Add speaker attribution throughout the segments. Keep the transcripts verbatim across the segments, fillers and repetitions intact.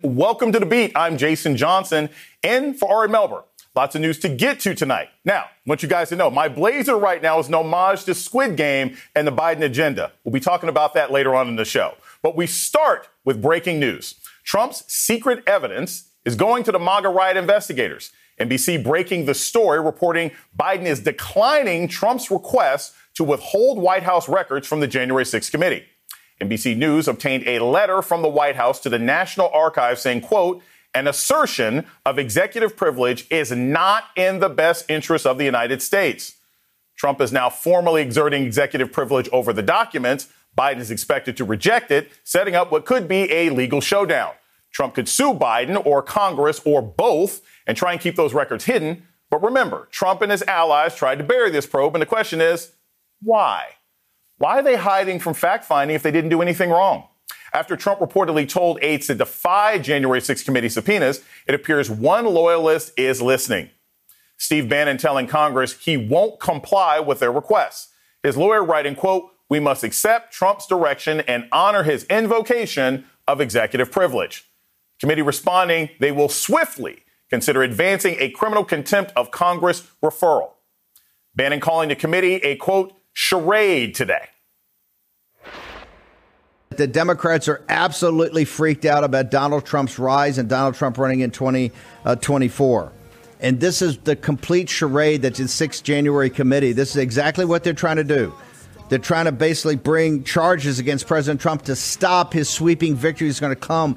Speaker 1: welcome to The Beat. I'm Jason Johnson, in for Ari Melber. Lots of news to get to tonight. Now, I want you guys to know, my blazer right now is an homage to Squid Game and the Biden agenda. We'll be talking about that later on in the show. But we start with breaking news. Trump's secret evidence is going to the MAGA riot investigators. N B C breaking the story, reporting Biden is declining Trump's request to withhold White House records from the January sixth committee. N B C News obtained a letter from the White House to the National Archives saying, quote, an assertion of executive privilege is not in the best interest of the United States. Trump is now formally exerting executive privilege over the documents. Biden is expected to reject it, setting up what could be a legal showdown. Trump could sue Biden or Congress or both and try and keep those records hidden. But remember, Trump and his allies tried to bury this probe. And the question is, why? Why are they hiding from fact-finding if they didn't do anything wrong? After Trump reportedly told aides to defy January sixth committee subpoenas, it appears one loyalist is listening. Steve Bannon telling Congress he won't comply with their requests. His lawyer writing, quote, we must accept Trump's direction and honor his invocation of executive privilege. Committee responding, they will swiftly consider advancing a criminal contempt of Congress referral. Bannon calling the committee a, quote, charade today.
Speaker 2: The Democrats are absolutely freaked out about Donald Trump's rise and Donald Trump running in twenty twenty-four. And this is the complete charade that's in sixth January committee. This is exactly what they're trying to do. They're trying to basically bring charges against President Trump to stop his sweeping victory that's going to come.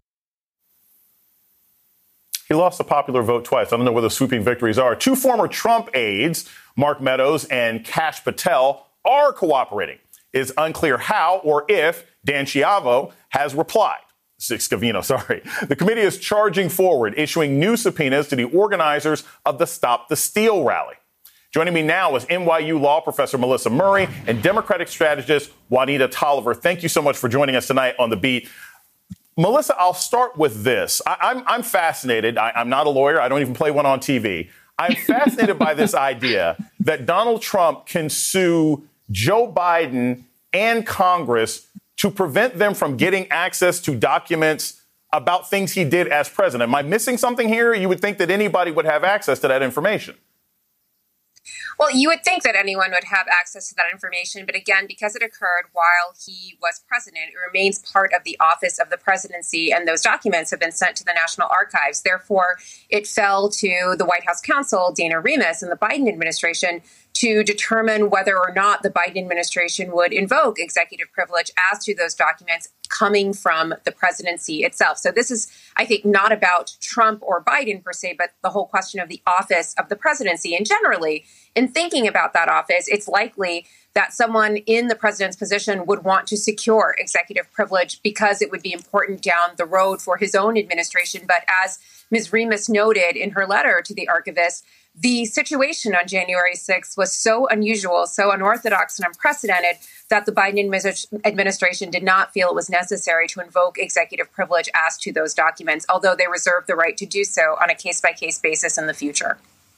Speaker 1: He lost the popular vote twice. I don't know where the sweeping victories are. Two former Trump aides, Mark Meadows and Kash Patel, are cooperating. It is unclear how or if Dan Schiavo has replied. Scavino, sorry. The committee is charging forward, issuing new subpoenas to the organizers of the Stop the Steal rally. Joining me now is N Y U law professor Melissa Murray and Democratic strategist Juanita Tolliver. Thank you so much for joining us tonight on The Beat. Melissa, I'll start with this. I, I'm, I'm fascinated. I, I'm not a lawyer. I don't even play one on T V. I'm fascinated by this idea that Donald Trump can sue Joe Biden and Congress to prevent them from getting access to documents about things he did as president. Am I missing something here? You would think that anybody would have access to that information.
Speaker 3: Well, you would think that anyone would have access to that information. But again, because it occurred while he was president, it remains part of the office of the presidency. And those documents have been sent to the National Archives. Therefore, it fell to the White House counsel, Dana Remus, and the Biden administration to determine whether or not the Biden administration would invoke executive privilege as to those documents coming from the presidency itself. So this is, I think, not about Trump or Biden per se, but the whole question of the office of the presidency. And generally, in thinking about that office, it's likely that someone in the president's position would want to secure executive privilege because it would be important down the road for his own administration. But as Miz Remus noted in her letter to the archivist, the situation on January sixth was so unusual, so unorthodox and unprecedented that the Biden administration did not feel it was necessary to invoke executive privilege as to those documents, although they reserve the right to do so on a case-by-case basis in the future.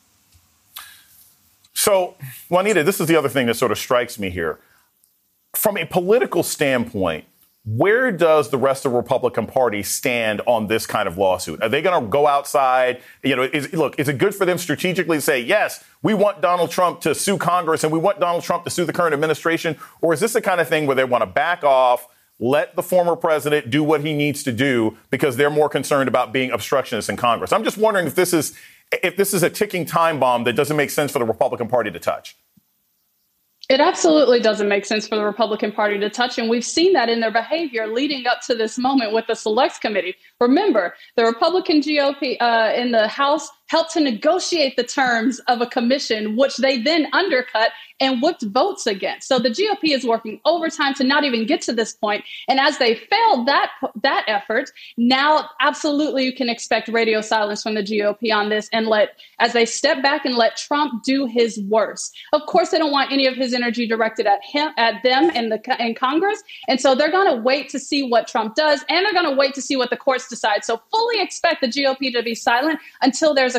Speaker 1: So, Juanita, this is the other thing that sort of strikes me here. From a political standpoint, where does the rest of the Republican Party stand on this kind of lawsuit? Are they going to go outside? You know, is, look, is it good for them strategically to say, yes, we want Donald Trump to sue Congress and we want Donald Trump to sue the current administration? Or is this the kind of thing where they want to back off, let the former president do what he needs to do because they're more concerned about being obstructionists in Congress? I'm just wondering if this is if this is a ticking time bomb that doesn't make sense for the Republican Party to touch.
Speaker 4: It absolutely doesn't make sense for the Republican Party to touch. And we've seen that in their behavior leading up to this moment with the Select Committee. Remember, the Republican G O P uh, in the House helped to negotiate the terms of a commission, which they then undercut and whipped votes against. So the G O P is working overtime to not even get to this point. And as they failed that that effort, now absolutely you can expect radio silence from the G O P on this and let, as they step back and let Trump do his worst. Of course, they don't want any of his energy directed at him, at them in the in Congress. And so they're going to wait to see what Trump does, and they're going to wait to see what the courts decide. So fully expect the G O P to be silent until there's a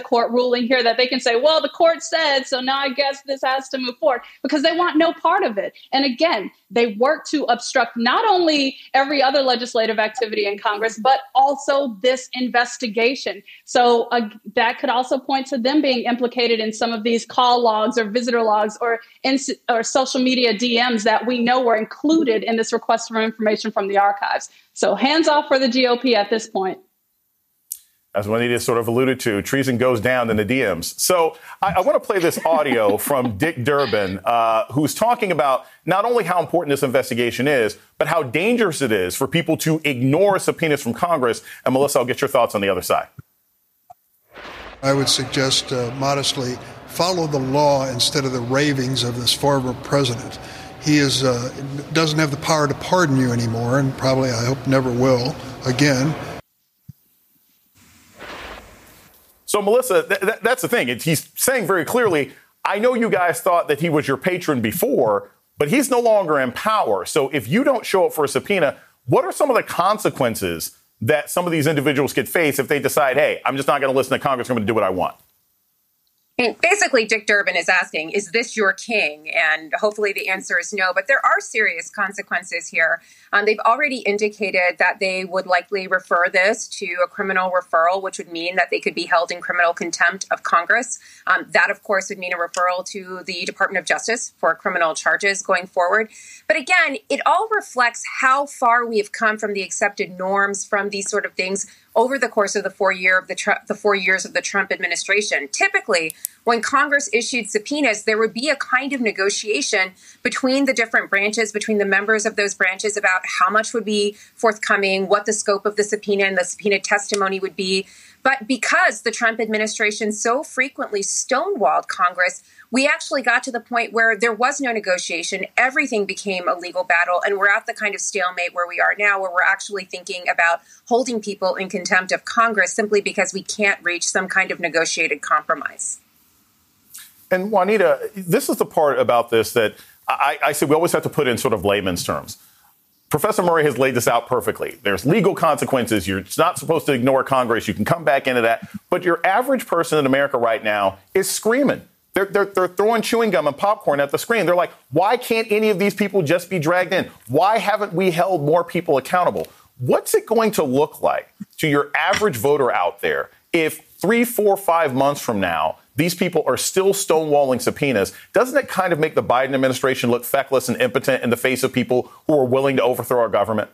Speaker 4: court ruling here that they can say, well, the court said, so now I guess this has to move forward, because they want no part of it. And again, they work to obstruct not only every other legislative activity in Congress, but also this investigation. So uh, that could also point to them being implicated in some of these call logs or visitor logs or, ins- or social media D Ms that we know were included in this request for information from the archives. So hands off for the G O P at this point.
Speaker 1: As Juanita sort of alluded to, treason goes down in the D Ms. So I, I want to play this audio from Dick Durbin, uh, who's talking about not only how important this investigation is, but how dangerous it is for people to ignore subpoenas from Congress. And Melissa, I'll get your thoughts on the other side.
Speaker 5: I would suggest uh, modestly follow the law instead of the ravings of this former president. He is uh, doesn't have the power to pardon you anymore, and probably, I hope, never will again.
Speaker 1: So, Melissa, th- th- that's the thing. It's, he's saying very clearly, I know you guys thought that he was your patron before, but he's no longer in power. So if you don't show up for a subpoena, what are some of the consequences that some of these individuals could face if they decide, hey, I'm just not going to listen to Congress, I'm going to do what I want?
Speaker 3: And basically, Dick Durbin is asking, is this your king? And hopefully the answer is no. But there are serious consequences here. Um, they've already indicated that they would likely refer this to a criminal referral, which would mean that they could be held in criminal contempt of Congress. Um, that, of course, would mean a referral to the Department of Justice for criminal charges going forward. But again, it all reflects how far we have come from the accepted norms from these sort of things over the course of the four year of the, tr- the four years of the Trump administration. Typically, when Congress issued subpoenas, there would be a kind of negotiation between the different branches, between the members of those branches about how much would be forthcoming, what the scope of the subpoena and the subpoena testimony would be. But because the Trump administration so frequently stonewalled Congress, we actually got to the point where there was no negotiation. Everything became a legal battle. And we're at the kind of stalemate where we are now, where we're actually thinking about holding people in contempt of Congress simply because we can't reach some kind of negotiated compromise.
Speaker 1: And Juanita, this is the part about this that I, I say we always have to put in sort of layman's terms. Professor Murray has laid this out perfectly. There's legal consequences. You're not supposed to ignore Congress. You can come back into that. But your average person in America right now is screaming. They're, they're, they're throwing chewing gum and popcorn at the screen. They're like, why can't any of these people just be dragged in? Why haven't we held more people accountable? What's it going to look like to your average voter out there if three, four, five months from now, these people are still stonewalling subpoenas? Doesn't it kind of make the Biden administration look feckless and impotent in the face of people who are willing to overthrow our government?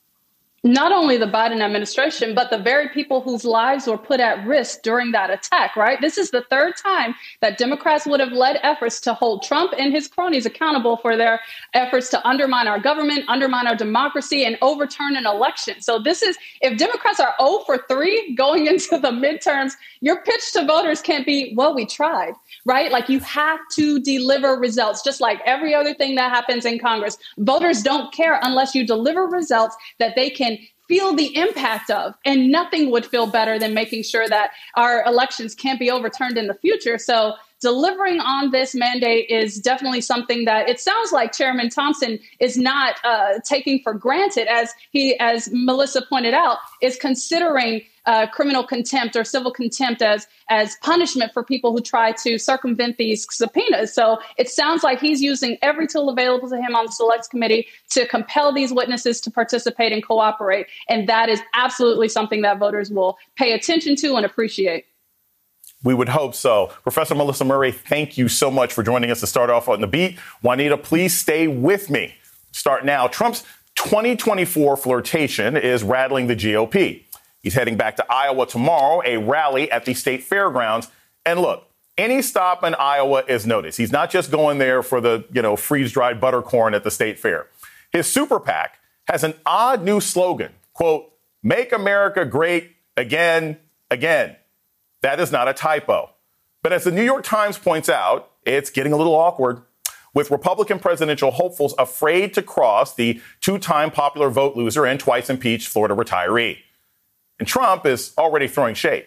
Speaker 4: Not only the Biden administration, but the very people whose lives were put at risk during that attack, right? This is the third time that Democrats would have led efforts to hold Trump and his cronies accountable for their efforts to undermine our government, undermine our democracy, and overturn an election. So this is, if Democrats are zero for three going into the midterms, your pitch to voters can't be, well, we tried, right? Like, you have to deliver results, just like every other thing that happens in Congress. Voters don't care unless you deliver results that they can feel the impact of. And nothing would feel better than making sure that our elections can't be overturned in the future. So delivering on this mandate is definitely something that it sounds like Chairman Thompson is not uh, taking for granted, as he, as Melissa pointed out, is considering uh, criminal contempt or civil contempt as as punishment for people who try to circumvent these subpoenas. So it sounds like he's using every tool available to him on the Select Committee to compel these witnesses to participate and cooperate. And that is absolutely something that voters will pay attention to and appreciate.
Speaker 1: We would hope so. Professor Melissa Murray, thank you so much for joining us to start off on the beat. Juanita, please stay with me. Start now. Trump's twenty twenty-four flirtation is rattling the G O P. He's heading back to Iowa tomorrow, a rally at the state fairgrounds. And look, any stop in Iowa is noticed. He's not just going there for the, you know, freeze-dried buttercorn at the state fair. His super PAC has an odd new slogan, quote, "Make America Great Again, Again." That is not a typo. But as the New York Times points out, it's getting a little awkward, with Republican presidential hopefuls afraid to cross the two-time popular vote loser and twice impeached Florida retiree. And Trump is already throwing shade.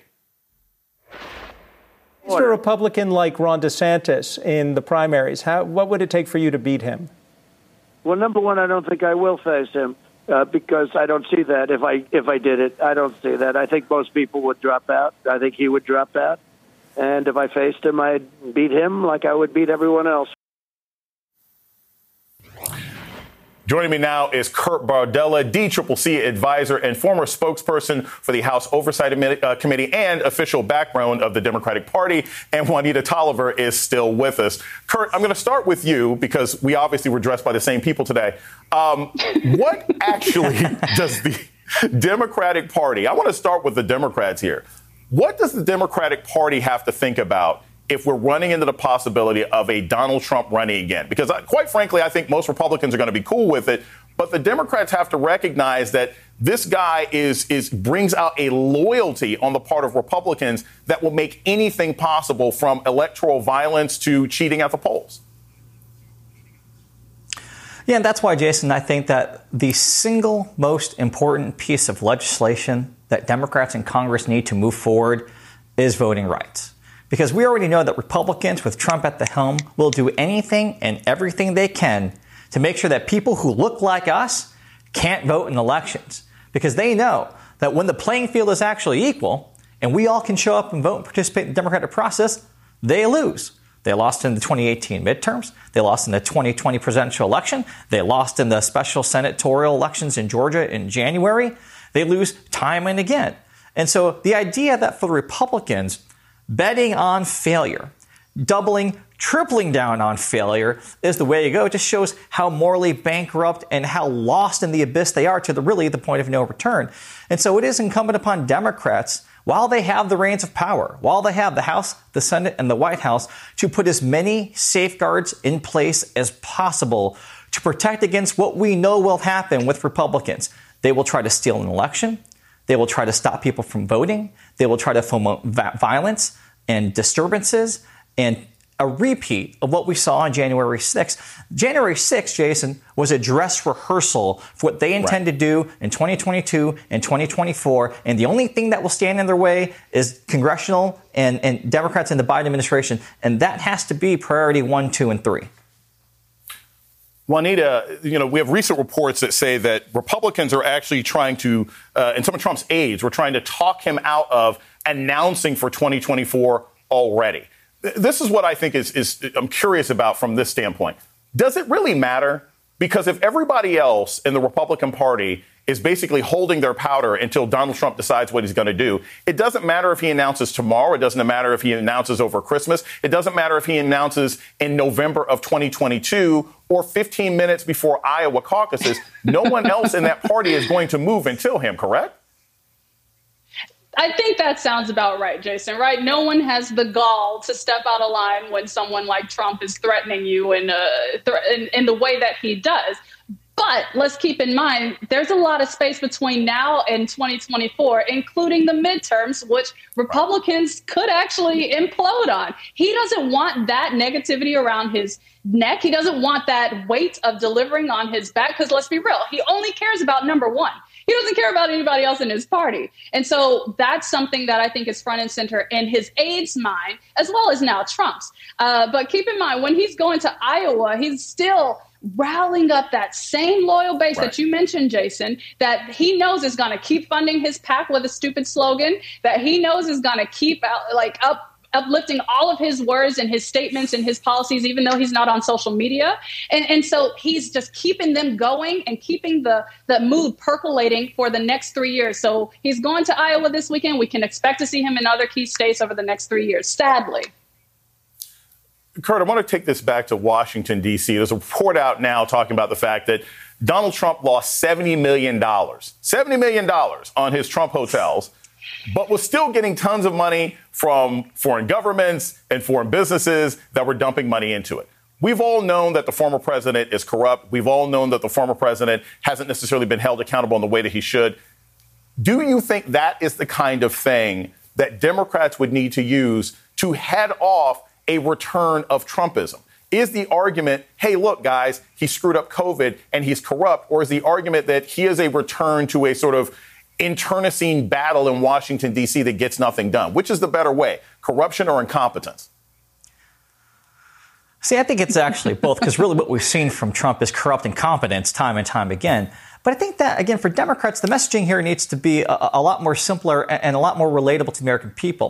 Speaker 6: For a Republican like Ron DeSantis in the primaries, how, what would it take for you to beat him?
Speaker 7: Well, number one, I don't think I will face him uh, because I don't see that. If I if I did it, I don't see that. I think most people would drop out. I think he would drop out. And if I faced him, I'd beat him like I would beat everyone else.
Speaker 1: Joining me now is Kurt Bardella, D C C C advisor and former spokesperson for the House Oversight Committee and official backbone of the Democratic Party. And Juanita Tolliver is still with us. Kurt, I'm going to start with you because we obviously were dressed by the same people today. Um, what actually does the Democratic Party, I want to start with the Democrats here. What does the Democratic Party have to think about if we're running into the possibility of a Donald Trump running again? Because quite frankly, I think most Republicans are going to be cool with it. But the Democrats have to recognize that this guy is is brings out a loyalty on the part of Republicans that will make anything possible, from electoral violence to cheating at the polls.
Speaker 8: Yeah, and that's why, Jason, I think that the single most important piece of legislation that Democrats in Congress need to move forward is voting rights. Because we already know that Republicans with Trump at the helm will do anything and everything they can to make sure that people who look like us can't vote in elections. Because they know that when the playing field is actually equal and we all can show up and vote and participate in the democratic process, they lose. They lost in the twenty eighteen midterms. They lost in the twenty twenty presidential election. They lost in the special senatorial elections in Georgia in January. They lose time and again. And so the idea that for the Republicans, betting on failure, doubling, tripling down on failure is the way to go. It just shows how morally bankrupt and how lost in the abyss they are to the really the point of no return. And so it is incumbent upon Democrats, while they have the reins of power, while they have the House, the Senate, and the White House, to put as many safeguards in place as possible to protect against what we know will happen with Republicans. They will try to steal an election. They will try to stop people from voting. They will try to foment violence and disturbances and a repeat of what we saw on January sixth. January sixth, Jason, was a dress rehearsal for what they intend right. to do in twenty twenty-two and twenty twenty-four. And the only thing that will stand in their way is congressional and, and Democrats in the Biden administration. And that has to be priority one, two, and three.
Speaker 1: Juanita, you know, we have recent reports that say that Republicans are actually trying to, uh, and some of Trump's aides were trying to talk him out of announcing for twenty twenty-four already. This is what I think is, is I'm curious about from this standpoint. Does it really matter? Because if everybody else in the Republican Party is basically holding their powder until Donald Trump decides what he's going to do, it doesn't matter if he announces tomorrow. It doesn't matter if he announces over Christmas. It doesn't matter if he announces in November of twenty twenty-two or fifteen minutes before Iowa caucuses. No one else in that party is going to move until him, correct?
Speaker 4: I think that sounds about right, Jason, right? No one has the gall to step out of line when someone like Trump is threatening you in, uh, th- in, in the way that he does. But let's keep in mind, there's a lot of space between now and twenty twenty-four, including the midterms, which Republicans could actually implode on. He doesn't want that negativity around his neck. He doesn't want that weight of delivering on his back, because let's be real, he only cares about number one. He doesn't care about anybody else in his party. And so that's something that I think is front and center in his aides' mind, as well as now Trump's. Uh, but keep in mind, when he's going to Iowa, he's still rallying up that same loyal base right. that you mentioned, Jason, that he knows is going to keep funding his PAC with a stupid slogan, that he knows is going to keep out, like up. uplifting all of his words and his statements and his policies, even though he's not on social media. And, and so he's just keeping them going and keeping the, the mood percolating for the next three years. So he's going to Iowa this weekend. We can expect to see him in other key states over the next three years, sadly.
Speaker 1: Kurt, I want to take this back to Washington, D C. There's a report out now talking about the fact that Donald Trump lost seventy million dollars, seventy million dollars on his Trump hotels, but was still getting tons of money from foreign governments and foreign businesses that were dumping money into it. We've all known that the former president is corrupt. We've all known that the former president hasn't necessarily been held accountable in the way that he should. Do you think that is the kind of thing that Democrats would need to use to head off a return of Trumpism? Is the argument, hey, look, guys, he screwed up COVID and he's corrupt? Or is the argument that he is a return to a sort of internecine battle in Washington, D C that gets nothing done? Which is the better way, corruption or incompetence?
Speaker 8: See, I think it's actually both, because really what we've seen from Trump is corrupt incompetence time and time again. But I think that, again, for Democrats, the messaging here needs to be a, a lot more simpler and a lot more relatable to the American people.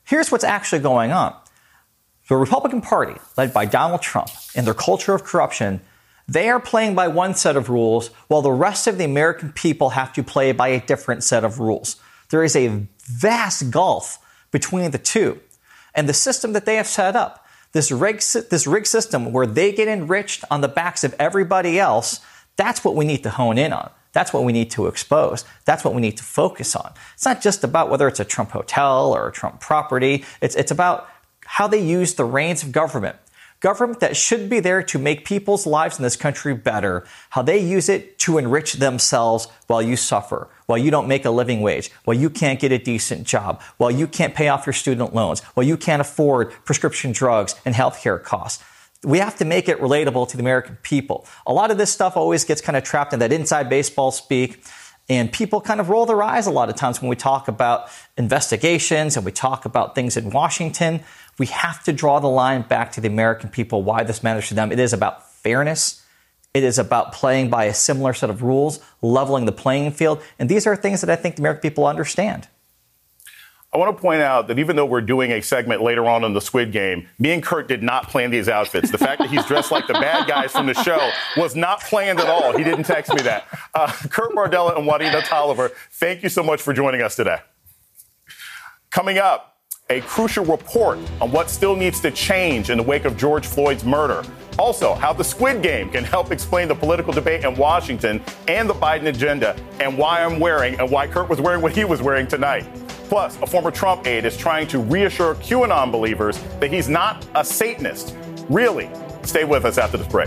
Speaker 8: Here's what's actually going on. The Republican Party, led by Donald Trump, and their culture of corruption, they are playing by one set of rules, while the rest of the American people have to play by a different set of rules. There is a vast gulf between the two. And the system that they have set up, this rigged, this rigged system where they get enriched on the backs of everybody else, that's what we need to hone in on. That's what we need to expose. That's what we need to focus on. It's not just about whether it's a Trump hotel or a Trump property. It's, it's about how they use the reins of government. Government that should be there to make people's lives in this country better, how they use it to enrich themselves while you suffer, while you don't make a living wage, while you can't get a decent job, while you can't pay off your student loans, while you can't afford prescription drugs and healthcare costs. We have to make it relatable to the American people. A lot of this stuff always gets kind of trapped in that inside baseball speak. And people kind of roll their eyes a lot of times when we talk about investigations and we talk about things in Washington. We have to draw the line back to the American people, why this matters to them. It is about fairness. It is about playing by a similar set of rules, leveling the playing field. And these are things that I think the American people understand.
Speaker 1: I want to point out that even though we're doing a segment later on in the Squid Game, me and Kurt did not plan these outfits. The fact that he's dressed like the bad guys from the show was not planned at all. He didn't text me that. Uh, Kurt Bardella and Juanita Tolliver, thank you so much for joining us today. Coming up, a crucial report on what still needs to change in the wake of George Floyd's murder. Also, how the Squid Game can help explain the political debate in Washington and the Biden agenda, and why I'm wearing and why Kurt was wearing what he was wearing tonight. Plus, a former Trump aide is trying to reassure QAnon believers that he's not a Satanist. Really? Stay with us after this break.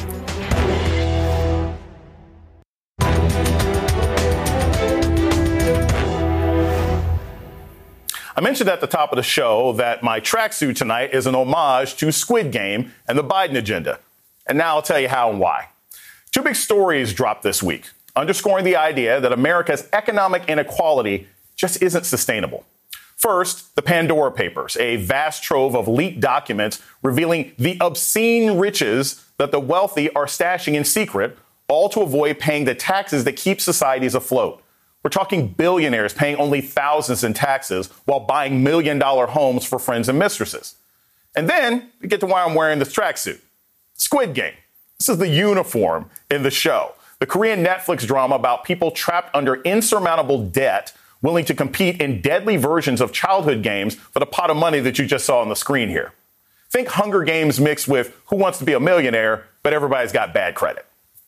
Speaker 1: I mentioned at the top of the show that my tracksuit tonight is an homage to Squid Game and the Biden agenda. And now I'll tell you how and why. Two big stories dropped this week, underscoring the idea that America's economic inequality just isn't sustainable. First, the Pandora Papers, a vast trove of leaked documents revealing the obscene riches that the wealthy are stashing in secret, all to avoid paying the taxes that keep societies afloat. We're talking billionaires paying only thousands in taxes while buying million-dollar homes for friends and mistresses. And then we get to why I'm wearing this tracksuit. Squid Game. This is the uniform in the show. The Korean Netflix drama about people trapped under insurmountable debt, willing to compete in deadly versions of childhood games for the pot of money that you just saw on the screen here. Think Hunger Games mixed with Who Wants to Be a Millionaire, but everybody's got bad credit.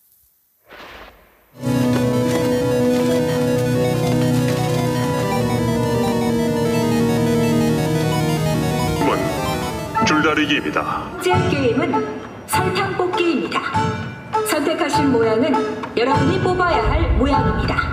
Speaker 9: 줄다리기입니다. 제 게임은 설탕 뽑기입니다. 선택하신 모양은 여러분이 뽑아야 할 모양입니다.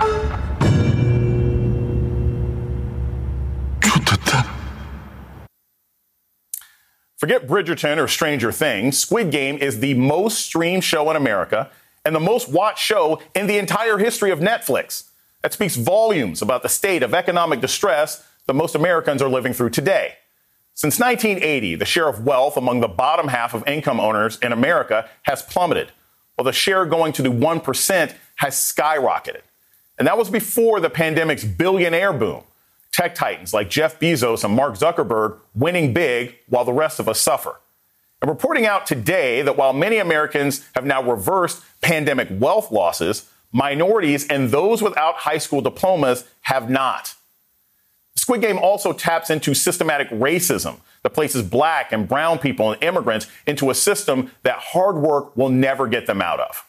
Speaker 1: Forget Bridgerton or Stranger Things. Squid Game is the most streamed show in America and the most watched show in the entire history of Netflix. That speaks volumes about the state of economic distress that most Americans are living through today. Since nineteen eighty, the share of wealth among the bottom half of income owners in America has plummeted, while the share going to the one percent has skyrocketed. And that was before the pandemic's billionaire boom. Tech titans like Jeff Bezos and Mark Zuckerberg winning big while the rest of us suffer. And reporting out today that while many Americans have now reversed pandemic wealth losses, minorities and those without high school diplomas have not. Squid Game also taps into systematic racism that places black and brown people and immigrants into a system that hard work will never get them out of.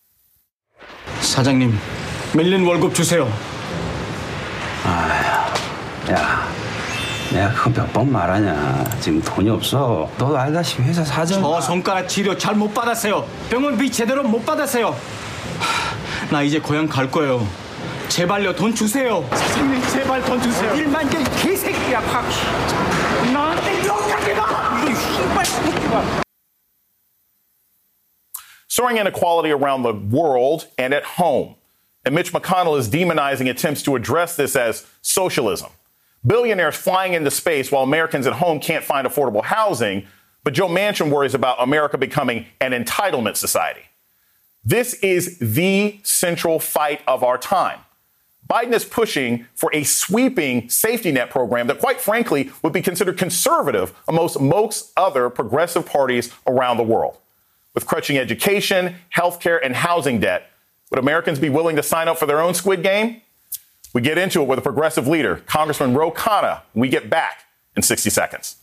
Speaker 10: 사장님, 밀린 월급 주세요.
Speaker 11: 아, 야, 내가 그거 몇 번 말하냐. 지금 돈이 없어. 너도 알다시피 회사 사정.
Speaker 10: 저 손가락 치료 잘 못 받았어요. 병원비 제대로 못 받았어요. 나 이제 고향 갈 거예요. 제발요, 돈 주세요. 사장님, 제발 돈 주세요. 일만 개 개새끼야, 팍. 나한테 욕하지 마. 이거 씨발 새끼야.
Speaker 1: Soaring inequality around the world and at home. And Mitch McConnell is demonizing attempts to address this as socialism. Billionaires flying into space while Americans at home can't find affordable housing. But Joe Manchin worries about America becoming an entitlement society. This is the central fight of our time. Biden is pushing for a sweeping safety net program that, quite frankly, would be considered conservative amongst most other progressive parties around the world. With crutching education, healthcare, and housing debt, would Americans be willing to sign up for their own Squid Game? We get into it with a progressive leader, Congressman Ro Khanna, when we get back in sixty seconds.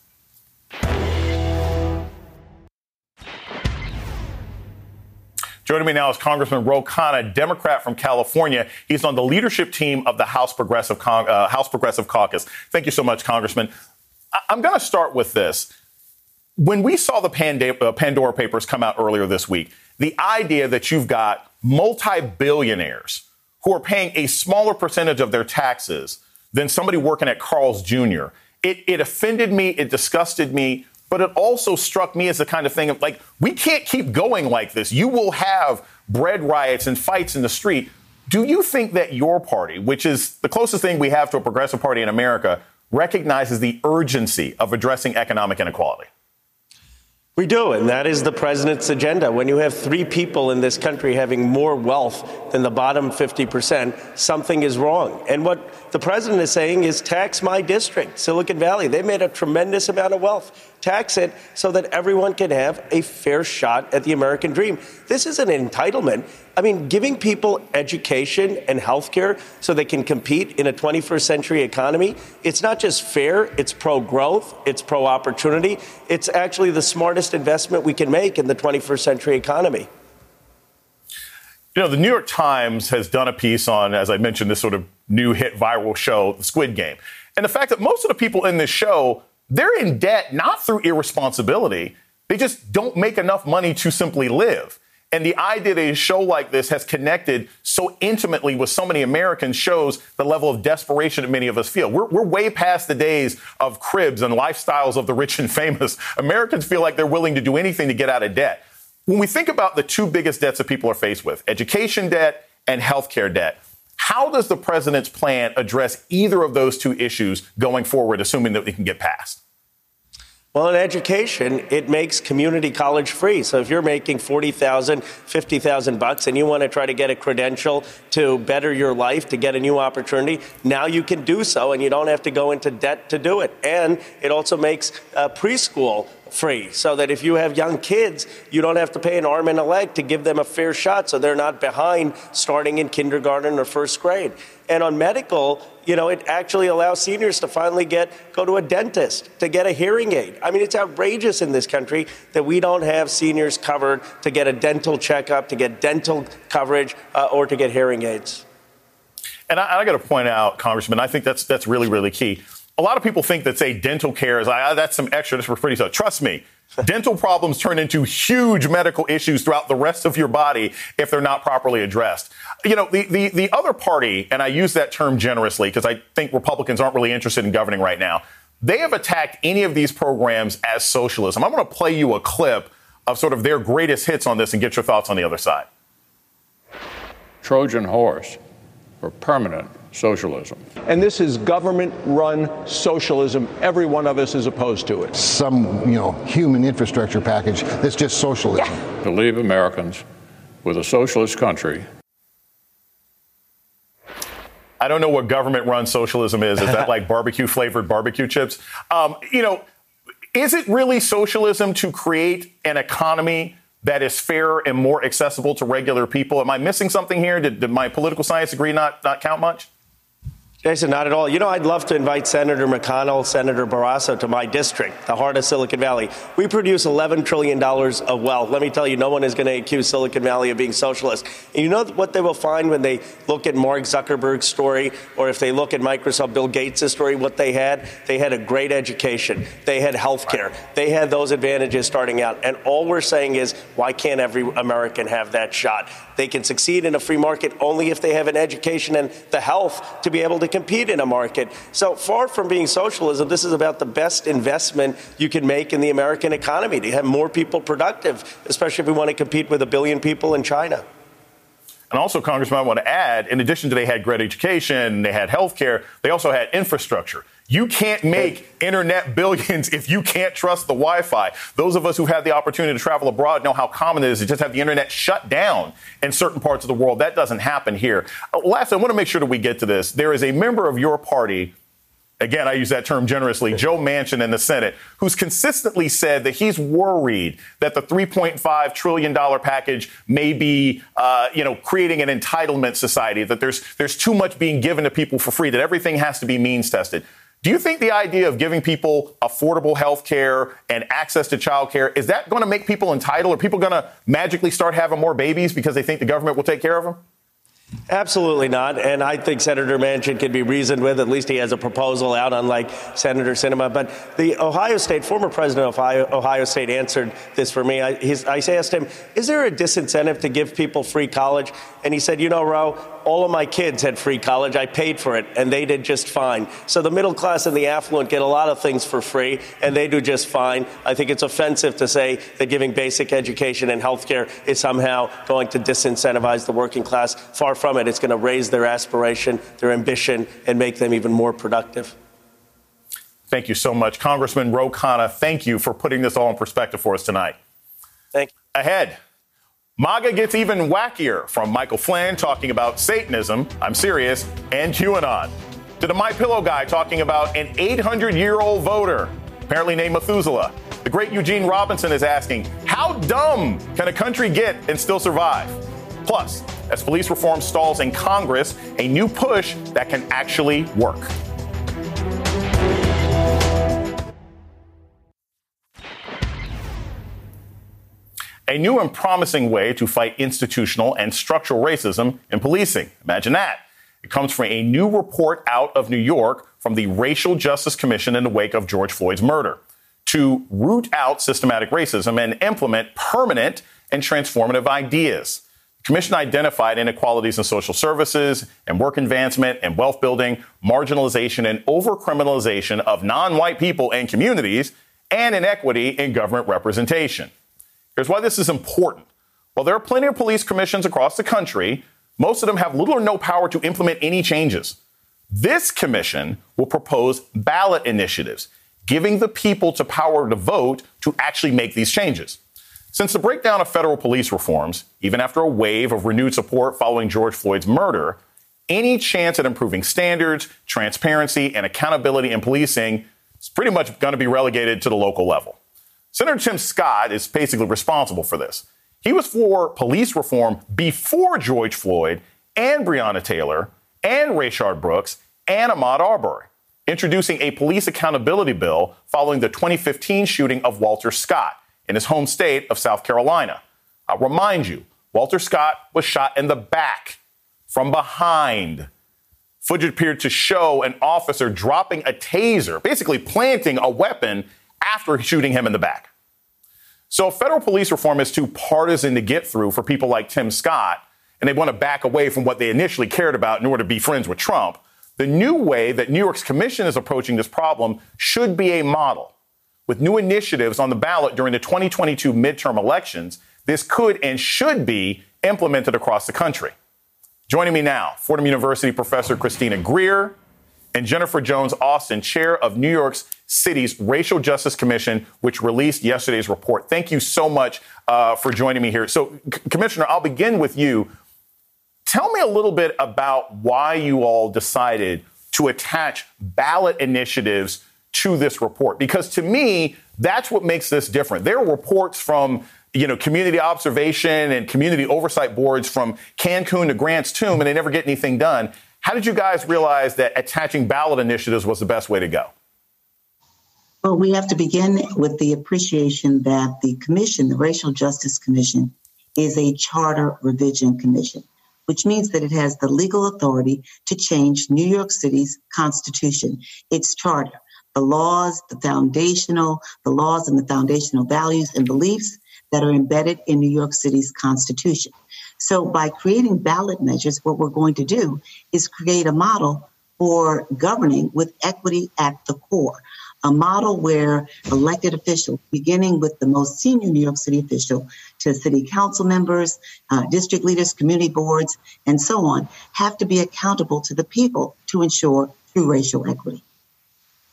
Speaker 1: Joining me now is Congressman Ro Khanna, Democrat from California. He's on the leadership team of the House Progressive Con- uh, House Progressive Caucus. Thank you so much, Congressman. I- I'm going to start with this. When we saw the Pand- uh, Pandora Papers come out earlier this week, the idea that you've got multi-billionaires who are paying a smaller percentage of their taxes than somebody working at Carl's Junior, it, it offended me, it disgusted me. But it also struck me as the kind of thing of, like, we can't keep going like this. You will have bread riots and fights in the street. Do you think that your party, which is the closest thing we have to a progressive party in America, recognizes the urgency of addressing economic inequality?
Speaker 12: We do, and that is the president's agenda. When you have three people in this country having more wealth than the bottom fifty percent, something is wrong. And what the president is saying is tax my district, Silicon Valley. They made a tremendous amount of wealth. Tax it so that everyone can have a fair shot at the American dream. This is an entitlement. I mean, giving people education and health care so they can compete in a twenty-first century economy, it's not just fair, it's pro-growth, it's pro-opportunity. It's actually the smartest investment we can make in the twenty-first century economy.
Speaker 1: You know, the New York Times has done a piece on, as I mentioned, this sort of new hit viral show, The Squid Game. And the fact that most of the people in this show, they're in debt not through irresponsibility. They just don't make enough money to simply live. And the idea that a show like this has connected so intimately with so many Americans shows the level of desperation that many of us feel. We're, we're way past the days of cribs and lifestyles of the rich and famous. Americans feel like they're willing to do anything to get out of debt. When we think about the two biggest debts that people are faced with, education debt and healthcare debt, how does the president's plan address either of those two issues going forward, assuming that we can get passed?
Speaker 12: Well, in education, it makes community college free. So if you're making forty thousand, fifty thousand bucks and you want to try to get a credential to better your life, to get a new opportunity, now you can do so and you don't have to go into debt to do it. And it also makes uh, preschool free, so that if you have young kids, you don't have to pay an arm and a leg to give them a fair shot so they're not behind starting in kindergarten or first grade. And on medical, you know, it actually allows seniors to finally get go to a dentist, to get a hearing aid. I mean, it's outrageous in this country that we don't have seniors covered to get a dental checkup, to get dental coverage, uh, or to get hearing aids.
Speaker 1: And I, I got to point out, Congressman, I think that's that's really, really key. A lot of people think that, say, dental care is, ah, that's some extra, that's for pretty stuff. Trust me, dental problems turn into huge medical issues throughout the rest of your body if they're not properly addressed. You know, the, the, the other party, and I use that term generously because I think Republicans aren't really interested in governing right now, they have attacked any of these programs as socialism. I'm going to play you a clip of sort of their greatest hits on this and get your thoughts on the other side.
Speaker 13: Trojan horse for permanent socialism.
Speaker 14: And this is government-run socialism. Every one of us is opposed to it.
Speaker 15: Some, you know, human infrastructure package that's just socialism.
Speaker 13: Yeah. To leave Americans with a socialist country.
Speaker 1: I don't know what government-run socialism is. Is that like barbecue-flavored barbecue chips? Um, you know, is it really socialism to create an economy that is fairer and more accessible to regular people? Am I missing something here? Did, did my political science degree not, not count much?
Speaker 12: Jason, not at all. You know, I'd love to invite Senator McConnell, Senator Barrasso to my district, the heart of Silicon Valley. We produce eleven trillion dollars of wealth. Let me tell you, no one is going to accuse Silicon Valley of being socialist. And you know what they will find when they look at Mark Zuckerberg's story, or if they look at Microsoft, Bill Gates' story, what they had? They had a great education. They had health care. They had those advantages starting out. And all we're saying is, why can't every American have that shot? They can succeed in a free market only if they have an education and the health to be able to compete in a market. So far from being socialism, this is about the best investment you can make in the American economy to have more people productive, especially if we want to compete with a billion people in China.
Speaker 1: And also, Congressman, I want to add, in addition to they had great education, they had health care, they also had infrastructure. You can't make internet billions if you can't trust the Wi-Fi. Those of us who had the opportunity to travel abroad know how common it is to just have the internet shut down in certain parts of the world. That doesn't happen here. Uh, last, I want to make sure that we get to this. There is a member of your party, again, I use that term generously, Joe Manchin in the Senate, who's consistently said that he's worried that the three point five trillion dollars package may be, uh, you know, creating an entitlement society, that there's there's too much being given to people for free, that everything has to be means tested. Do you think the idea of giving people affordable health care and access to child care, is that going to make people entitled? Are people going to magically start having more babies because they think the government will take care of them?
Speaker 12: Absolutely not. And I think Senator Manchin can be reasoned with. At least he has a proposal out, unlike Senator Sinema. But the Ohio State, former president of Ohio, Ohio State answered this for me. I, his, I asked him, is there a disincentive to give people free college? And he said, you know, Ro, all of my kids had free college. I paid for it, and they did just fine. So the middle class and the affluent get a lot of things for free, and they do just fine. I think it's offensive to say that giving basic education and health care is somehow going to disincentivize the working class. Far from it. It's going to raise their aspiration, their ambition, and make them even more productive.
Speaker 1: Thank you so much. Congressman Ro Khanna, thank you for putting this all in perspective for us tonight.
Speaker 12: Thank you.
Speaker 1: Ahead, MAGA gets even wackier, from Michael Flynn talking about Satanism, I'm serious, and QAnon, to the MyPillow guy talking about an eight hundred year old voter, apparently named Methuselah. The great Eugene Robinson is asking, how dumb can a country get and still survive? Plus, as police reform stalls in Congress, a new push that can actually work. A new and promising way to fight institutional and structural racism in policing. Imagine that. It comes from a new report out of New York from the Racial Justice Commission in the wake of George Floyd's murder to root out systematic racism and implement permanent and transformative ideas. The commission identified inequalities in social services and work advancement and wealth building, marginalization and overcriminalization of non-white people and communities, and inequity in government representation. Here's why this is important. While there are plenty of police commissions across the country, most of them have little or no power to implement any changes. This commission will propose ballot initiatives, giving the people the power to vote to actually make these changes. Since the breakdown of federal police reforms, even after a wave of renewed support following George Floyd's murder, any chance at improving standards, transparency, and accountability in policing is pretty much going to be relegated to the local level. Senator Tim Scott is basically responsible for this. He was for police reform before George Floyd and Breonna Taylor and Rayshard Brooks and Ahmaud Arbery, introducing a police accountability bill following the twenty fifteen shooting of Walter Scott in his home state of South Carolina. I'll remind you, Walter Scott was shot in the back from behind. Footage appeared to show an officer dropping a taser, basically planting a weapon after shooting him in the back. So federal police reform is too partisan to get through for people like Tim Scott, and they want to back away from what they initially cared about in order to be friends with Trump. The new way that New York's commission is approaching this problem should be a model. With new initiatives on the ballot during the twenty twenty-two midterm elections, this could and should be implemented across the country. Joining me now, Fordham University professor Christina Greer and Jennifer Jones Austin, chair of New York City's Racial Justice Commission, which released yesterday's report. Thank you so much uh, for joining me here. So, C- Commissioner, I'll begin with you. Tell me a little bit about why you all decided to attach ballot initiatives to this report, because to me, that's what makes this different. There are reports from, you know, community observation and community oversight boards from Cancun to Grant's Tomb, and they never get anything done. How did you guys realize that attaching ballot initiatives was the best way to go?
Speaker 16: Well, we have to begin with the appreciation that the commission, the Racial Justice Commission, is a charter revision commission, which means that it has the legal authority to change New York City's constitution, its charter, the laws, the foundational, the laws and the foundational values and beliefs that are embedded in New York City's constitution. So by creating ballot measures, what we're going to do is create a model for governing with equity at the core, a model where elected officials, beginning with the most senior New York City official to city council members, uh, district leaders, community boards, and so on, have to be accountable to the people to ensure true racial equity.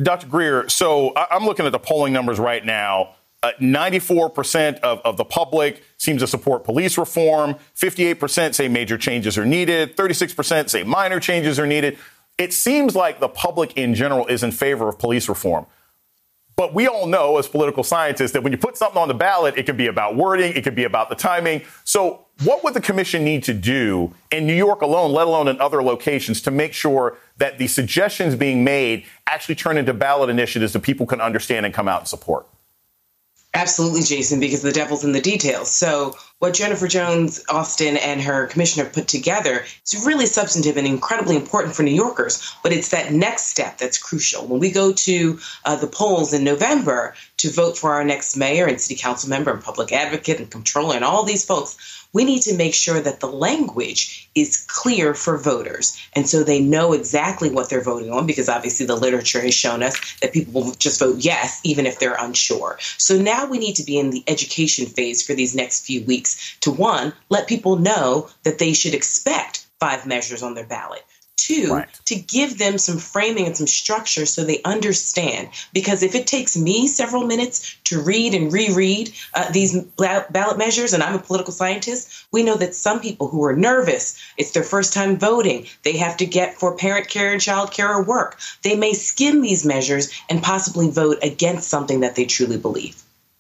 Speaker 1: Doctor Greer, so I'm looking at the polling numbers right now. Uh, ninety-four percent of, of the public seems to support police reform. fifty-eight percent say major changes are needed. thirty-six percent say minor changes are needed. It seems like the public in general is in favor of police reform. But we all know as political scientists that when you put something on the ballot, it could be about wording. It could be about the timing. So what would the commission need to do in New York alone, let alone in other locations, to make sure that the suggestions being made actually turn into ballot initiatives that people can understand and come out and support?
Speaker 17: Absolutely, Jason, because the devil's in the details. So what Jennifer Jones Austin and her commissioner put together is really substantive and incredibly important for New Yorkers. But it's that next step that's crucial. When we go to uh, the polls in November to vote for our next mayor and city council member and public advocate and comptroller and all these folks, we need to make sure that the language is clear for voters. And so they know exactly what they're voting on, because obviously the literature has shown us that people will just vote yes, even if they're unsure. So now we need to be in the education phase for these next few weeks to, one, let people know that they should expect five measures on their ballot. Two, right. to give them some framing and some structure so they understand. Because if it takes me several minutes to read and reread uh, these ballot measures, and I'm a political scientist, we know that some people who are nervous, it's their first time voting, they have to get for parent care and child care or work. They may skim these measures and possibly vote against something that they truly believe.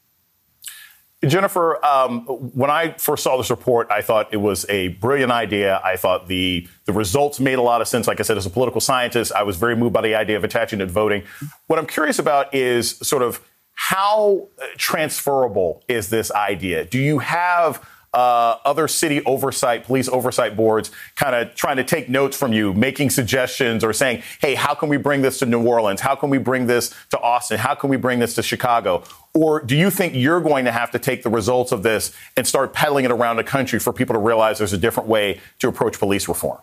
Speaker 1: Jennifer, um, when I first saw this report, I thought it was a brilliant idea. I thought the the results made a lot of sense. Like I said, as a political scientist, I was very moved by the idea of attaching it to voting. What I'm curious about is sort of how transferable is this idea? Do you have uh, other city oversight, police oversight boards kind of trying to take notes from you, making suggestions or saying, hey, how can we bring this to New Orleans? How can we bring this to Austin? How can we bring this to Chicago? Or do you think you're going to have to take the results of this and start peddling it around the country for people to realize there's a different way to approach police reform?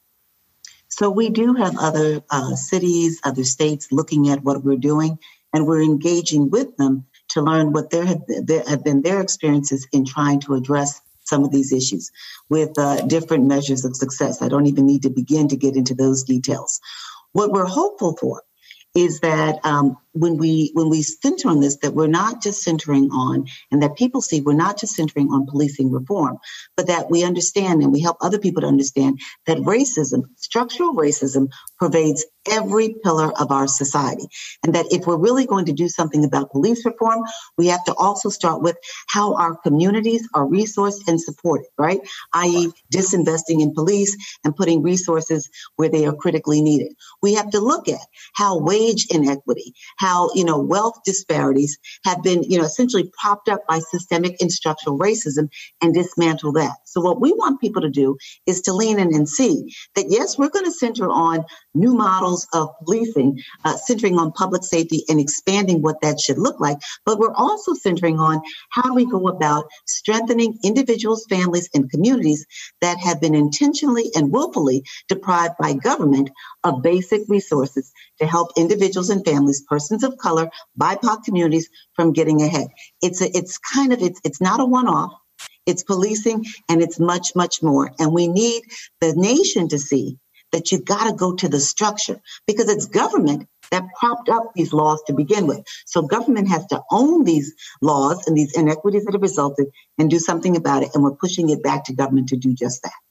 Speaker 16: So we do have other uh, cities, other states looking at what we're doing, and we're engaging with them to learn what there have, there have been their experiences in trying to address some of these issues with uh, different measures of success. I don't even need to begin to get into those details. What we're hopeful for is that um, when we when we center on this, that we're not just centering on, and that people see we're not just centering on policing reform, but that we understand and we help other people to understand that racism, structural racism, pervades every pillar of our society. And that if we're really going to do something about police reform, we have to also start with how our communities are resourced and supported, right? that is disinvesting in police and putting resources where they are critically needed. We have to look at how wage inequity, how, you know, wealth disparities have been, you know, essentially propped up by systemic and structural racism, and dismantle that. So what we want people to do is to lean in and see that, yes, we're going to center on new models of policing, uh, centering on public safety and expanding what that should look like. But we're also centering on how do we go about strengthening individuals, families, and communities that have been intentionally and willfully deprived by government of basic resources to help individuals and families, persons of color, B I P O C communities from getting ahead. It's a, it's kind of, it's, it's not a one-off. It's policing, and it's much, much more. And we need the nation to see that you've got to go to the structure, because it's government that propped up these laws to begin with. So government has to own these laws and these inequities that have resulted and do something about it. And we're pushing it back to government to do just that.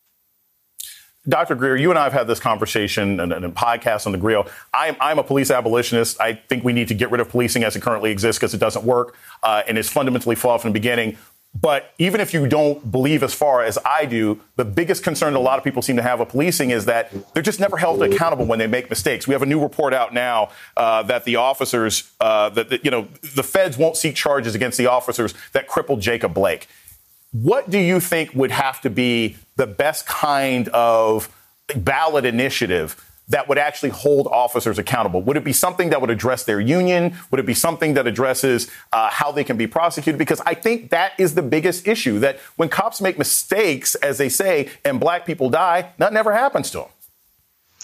Speaker 1: Doctor Greer, you and I have had this conversation and a podcast on the Grill. I'm, I'm a police abolitionist. I think we need to get rid of policing as it currently exists because it doesn't work uh, and is fundamentally flawed from the beginning. But even if you don't believe as far as I do, the biggest concern that a lot of people seem to have with policing is that they're just never held accountable when they make mistakes. We have a new report out now uh, that the officers, uh, that, that, you know, the feds won't seek charges against the officers that crippled Jacob Blake. What do you think would have to be the best kind of ballot initiative that would actually hold officers accountable? Would it be something that would address their union? Would it be something that addresses uh, how they can be prosecuted? Because I think that is the biggest issue, that when cops make mistakes, as they say, and black people die, that never happens to them.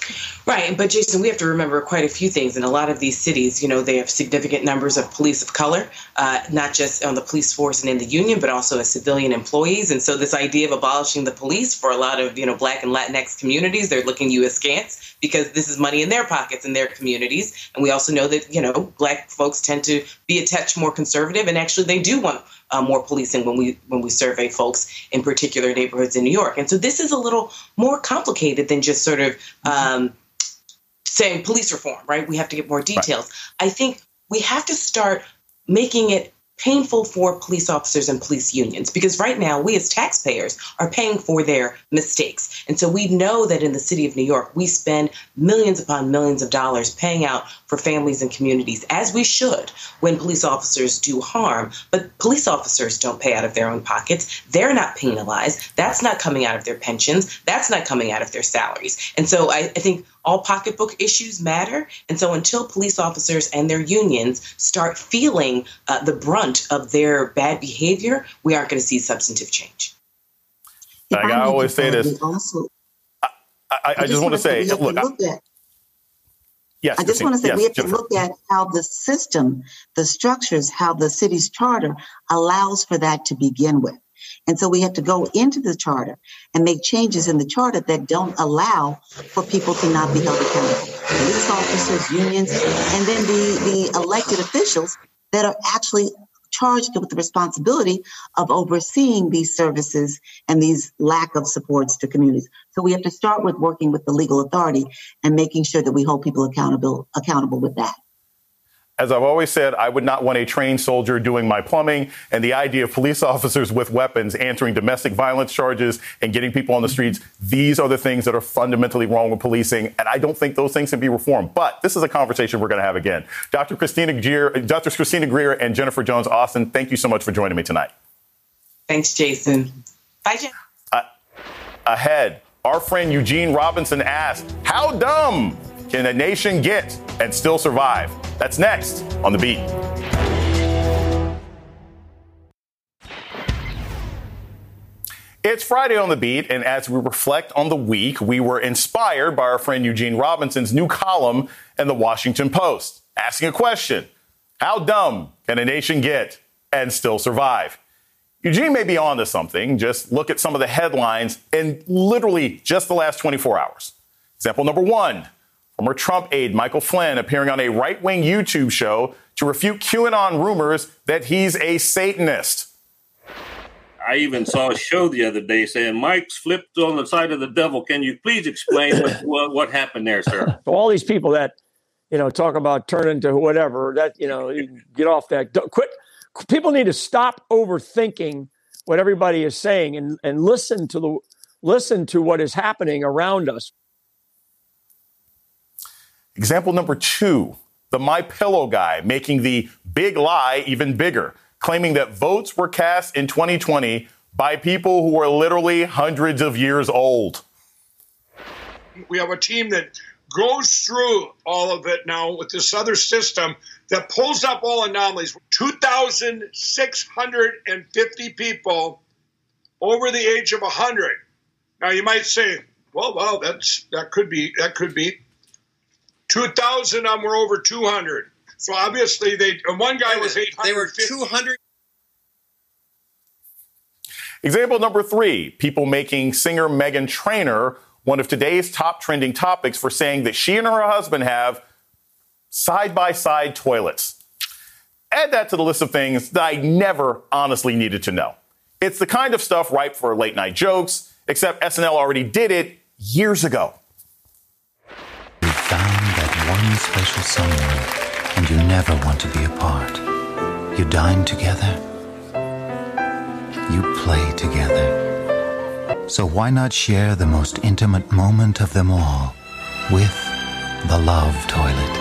Speaker 17: Right. But Jason, we have to remember quite a few things. In a lot of these cities, you know, they have significant numbers of police of color, uh, not just on the police force and in the union, but also as civilian employees. And so this idea of abolishing the police for a lot of, you know, Black and Latinx communities, they're looking you askance because this is money in their pockets in their communities. And we also know that, you know, Black folks tend to be a touch more conservative. And actually, they do want uh, more policing when we when we survey folks in particular neighborhoods in New York. And so this is a little more complicated than just sort of um, saying police reform, right? We have to get more details. Right. I think we have to start making it painful for police officers and police unions, because right now we as taxpayers are paying for their mistakes. And so we know that in the city of New York, we spend millions upon millions of dollars paying out for families and communities, as we should, when police officers do harm. But police officers don't pay out of their own pockets. They're not penalized. That's not coming out of their pensions. That's not coming out of their salaries. And so I, I think all pocketbook issues matter. And so until police officers and their unions start feeling uh, the brunt of their bad behavior, we aren't going to see substantive change.
Speaker 1: Like I, I always say this.
Speaker 16: Also,
Speaker 1: I, I, I, I just want to say, look,
Speaker 16: look
Speaker 1: I,
Speaker 16: at,
Speaker 1: yes,
Speaker 16: I just want to say
Speaker 1: yes,
Speaker 16: we have
Speaker 1: Jennifer.
Speaker 16: to look at how the system, the structures, how the city's charter allows for that to begin with. And so we have to go into the charter and make changes in the charter that don't allow for people to not be held accountable. Police officers, unions, and then the, the elected officials that are actually charged with the responsibility of overseeing these services and these lack of supports to communities. So we have to start with working with the legal authority and making sure that we hold people accountable accountable with that.
Speaker 1: As I've always said, I would not want a trained soldier doing my plumbing, and the idea of police officers with weapons answering domestic violence charges and getting people on the streets. These are the things that are fundamentally wrong with policing, and I don't think those things can be reformed. But this is a conversation we're going to have again. Doctor Christina Greer, Doctor Christina Greer and Jennifer Jones-Austin, thank you so much for joining me tonight.
Speaker 17: Thanks, Jason. Bye, Jen.
Speaker 1: Uh, ahead, our friend Eugene Robinson asked, how dumb can a nation get and still survive? That's next on The Beat. It's Friday on The Beat, and as we reflect on the week, we were inspired by our friend Eugene Robinson's new column in The Washington Post, asking a question: how dumb can a nation get and still survive? Eugene may be onto something. Just look at some of the headlines in literally just the last twenty-four hours. Example number one. Former Trump aide Michael Flynn appearing on a right-wing YouTube show to refute QAnon rumors that he's a Satanist.
Speaker 18: I even saw a show the other day saying, Mike's flipped on the side of the devil. Can you please explain what, what, what happened there, sir?
Speaker 19: So all these people that, you know, talk about turning to whatever, that, you know, get off that. Quit. People need to stop overthinking what everybody is saying and, and listen to the listen to what is happening around us.
Speaker 1: Example number two, the MyPillow guy making the big lie even bigger, claiming that votes were cast in twenty twenty by people who are literally hundreds of years old.
Speaker 20: We have a team that goes through all of it now with this other system that pulls up all anomalies. two thousand six hundred fifty people over the age of one hundred. Now you might say, well, well, that's that could be that could be. two thousand of them were over two hundred. So obviously, they one guy was eight hundred. They were two hundred.
Speaker 1: Example number three, people making singer Meghan Trainor one of today's top trending topics for saying that she and her husband have side-by-side toilets. Add that to the list of things that I never honestly needed to know. It's the kind of stuff ripe for late-night jokes, except S N L already did it years ago.
Speaker 21: You found that one special someone, and you never want to be apart. You dine together. You play together. So why not share the most intimate moment of them all with the Love Toilet?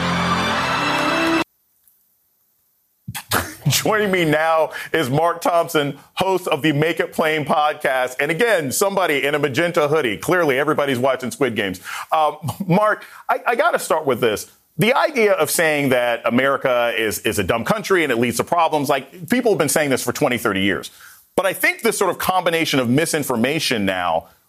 Speaker 1: Joining me now is Mark Thompson, host of the Make It Plain podcast. And again, somebody in a magenta hoodie. Clearly, everybody's watching Squid Games. Um, Mark, I, I got to start with this. The idea of saying that America is, is a dumb country and it leads to problems, like people have been saying this for twenty, thirty years. But I think this sort of combination of misinformation now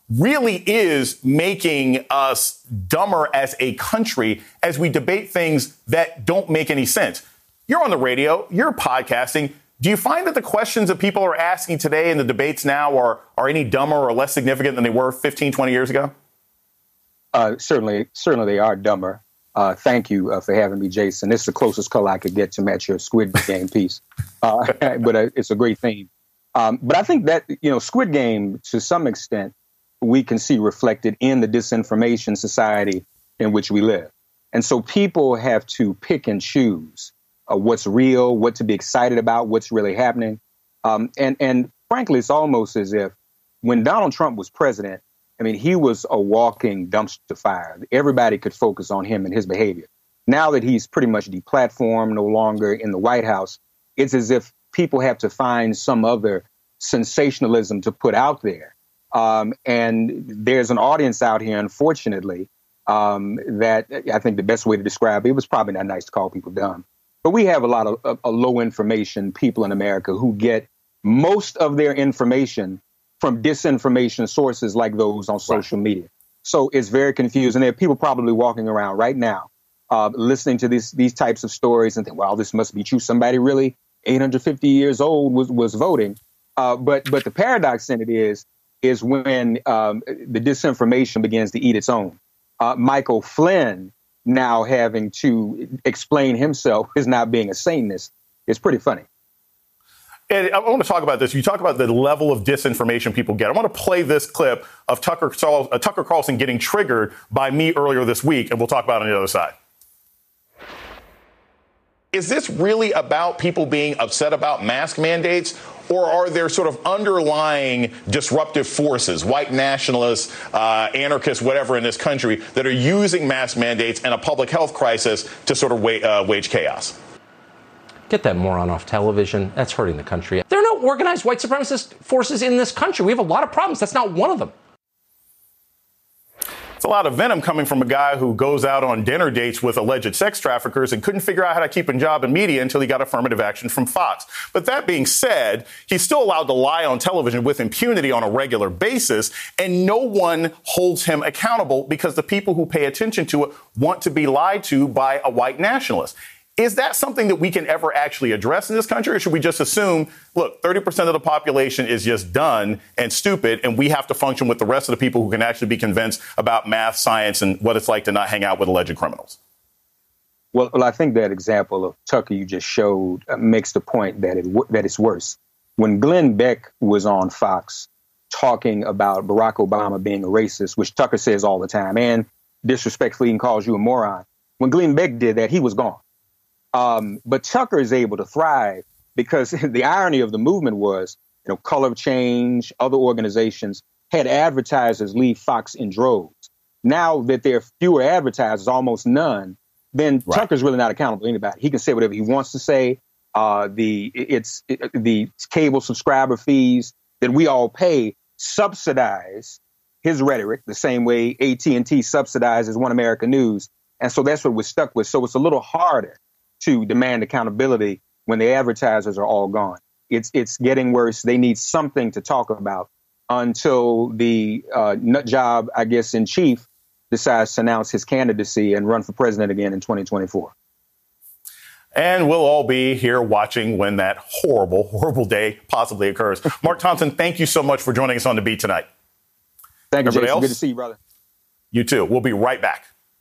Speaker 1: really is making us dumber as a country as we debate things that don't make any sense. You're on the radio, you're podcasting. Do you find that the questions that people are asking today in the debates now are, are any dumber or less significant than they were fifteen, twenty years ago?
Speaker 2: Uh, certainly, certainly they are dumber. Uh, thank you uh, for having me, Jason. This is the closest color I could get to match your Squid Game piece. Uh, but uh, it's a great theme. Um, but I think that, you know, Squid Game, to some extent, we can see reflected in the disinformation society in which we live. And so people have to pick and choose uh, what's real, what to be excited about, what's really happening. Um, and, and frankly, it's almost as if when Donald Trump was president, I mean, he was a walking dumpster fire. Everybody could focus on him and his behavior. Now that he's pretty much deplatformed, no longer in the White House, it's as if people have to find some other sensationalism to put out there. Um, and there's an audience out here, unfortunately, um, that I think the best way to describe it, it was probably not nice to call people dumb. But we have a lot of, of, of low information people in America who get most of their information from disinformation sources like those on social media. So it's very confusing. There are people probably walking around right now uh, listening to these these types of stories and think, well, this must be true. Somebody really eight hundred fifty years old was, was voting. Uh, but but the paradox in it is, is when um, the disinformation begins to eat its own. Uh, Michael Flynn now having to explain himself as not being a Satanist is pretty funny.
Speaker 1: And I want to talk about this. You talk about the level of disinformation people get. I want to play this clip of Tucker, uh, Tucker Carlson getting triggered by me earlier this week, and we'll talk about it on the other side. Is this really about people being upset about mask mandates, or are there sort of underlying disruptive forces, white nationalists, uh, anarchists, whatever in this country, that are using mask mandates and a public health crisis to sort of wa- uh, wage chaos?
Speaker 22: Get that moron off television. That's hurting the country. There are no organized white supremacist forces in this country. We have a lot of problems. That's not one of them.
Speaker 1: It's a lot of venom coming from a guy who goes out on dinner dates with alleged sex traffickers and couldn't figure out how to keep a job in media until he got affirmative action from Fox. But that being said, he's still allowed to lie on television with impunity on a regular basis, and no one holds him accountable because the people who pay attention to it want to be lied to by a white nationalist. Is that something that we can ever actually address in this country, or should we just assume, look, thirty percent of the population is just done and stupid, and we have to function with the rest of the people who can actually be convinced about math, science, and what it's like to not hang out with alleged criminals?
Speaker 2: Well, well I think that example of Tucker you just showed uh, makes the point that it that it's worse. When Glenn Beck was on Fox talking about Barack Obama being a racist, which Tucker says all the time, and disrespectfully and calls you a moron, when Glenn Beck did that, he was gone. Um, but Tucker is able to thrive because the irony of the movement was, you know, Color of Change, other organizations had advertisers leave Fox in droves. Now that there are fewer advertisers, almost none, then right. Tucker's really not accountable to anybody. He can say whatever he wants to say. Uh, the it's it, the cable subscriber fees that we all pay subsidize his rhetoric the same way A T and T subsidizes One America News. And so that's what we're stuck with. So it's a little harder to demand accountability when the advertisers are all gone. It's it's getting worse. They need something to talk about until the uh, nut job, I guess, in chief decides to announce his candidacy and run for president again in twenty twenty-four.
Speaker 1: And we'll all be here watching when that horrible, horrible day possibly occurs. Mark Thompson, thank you so much for joining us on The Beat tonight.
Speaker 2: Thank you,
Speaker 1: Everybody
Speaker 2: Jason.
Speaker 1: else?
Speaker 2: Good to see you, brother.
Speaker 1: You too. We'll be right back.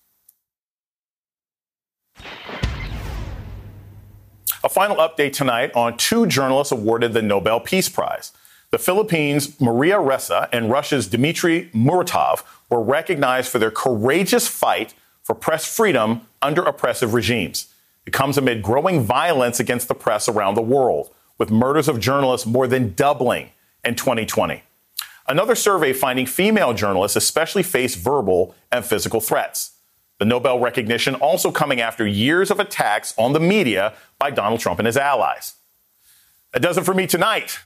Speaker 1: A final update tonight on two journalists awarded the Nobel Peace Prize. The Philippines' Maria Ressa and Russia's Dmitry Muratov were recognized for their courageous fight for press freedom under oppressive regimes. It comes amid growing violence against the press around the world, with murders of journalists more than doubling in twenty twenty. Another survey finding female journalists especially face verbal and physical threats. The Nobel recognition also coming after years of attacks on the media by Donald Trump and his allies. That does it for me tonight.